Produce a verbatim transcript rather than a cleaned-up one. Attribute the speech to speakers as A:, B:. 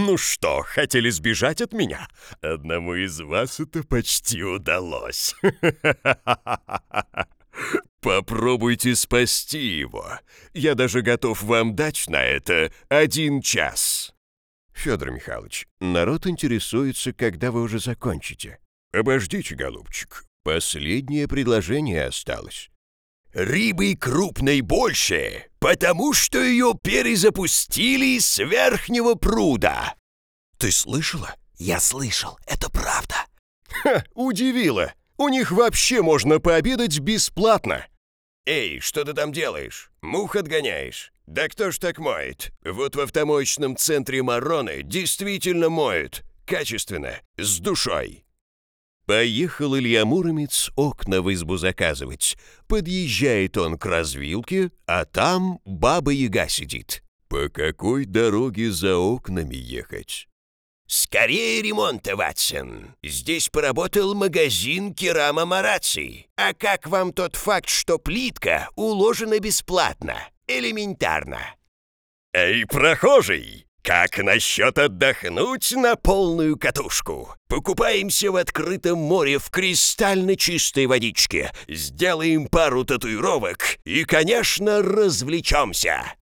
A: Ну что, хотели сбежать от меня? Одному из вас это почти удалось. Попробуйте спасти его. Я даже готов вам дать на это один час. Федор Михайлович, народ интересуется, когда вы уже закончите. Обождите, голубчик. Последнее предложение осталось. Рыбы крупной больше, потому что ее перезапустили с верхнего пруда. Ты слышала?
B: Я слышал, это правда.
A: Ха, удивило. У них вообще можно пообедать бесплатно. Эй, что ты там делаешь? Мух отгоняешь? Да кто ж так моет? Вот в автомоечном центре Мароны действительно моют. Качественно, с душой. Поехал Илья Муромец окна в избу заказывать. Подъезжает он к развилке, а там Баба-Яга сидит. По какой дороге за окнами ехать? «Скорее ремонтоваться. Здесь поработал магазин Керама Мараци. А как вам тот факт, что плитка уложена бесплатно? Элементарно». «Эй, прохожий! Как насчет отдохнуть на полную катушку? Покупаемся в открытом море в кристально чистой водичке, сделаем пару татуировок и, конечно, развлечемся.